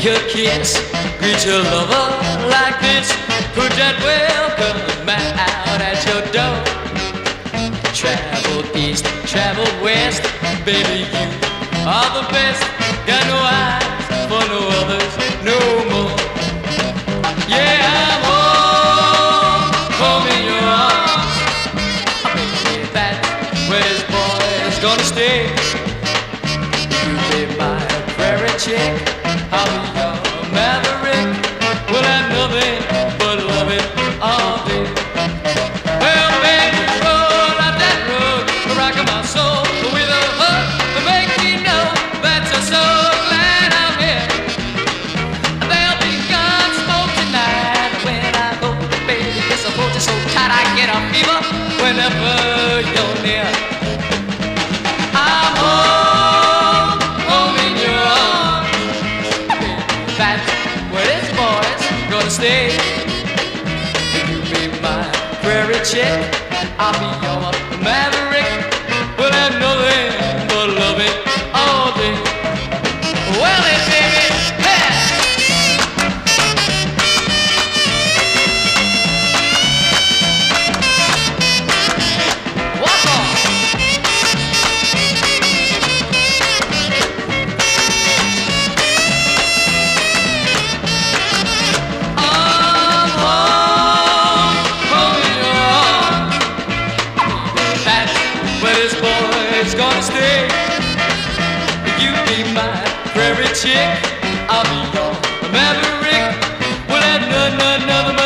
your kiss, greet your lover like this. Put that welcome mat out at your door. Travel east, travel west, baby, you are the best. Got no eyes for no others no more. Yeah, I'm home, home in your arms. Baby, that's where this boy is gonna stay. You be my prairie chick, I'll be your maverick. We'll have nothing but loving all day. Well, baby, roll out that road, rockin' my soul with a hook to make me know that you're so glad I'm here. There'll be gunsmoke tonight when I go, baby, kiss a hold you so tight I get a fever whenever you're near. I'm home, home in your arms. That's where this boy's gonna stay. You be my prairie chick, I'll be your maverick. We'll have nothing but loving all day. Well, then, baby, hey! Walk on! I'm home, home in your arms. That's where this boy's gonna stay. You be my prairie chick, I'll be your maverick. We'll have nothing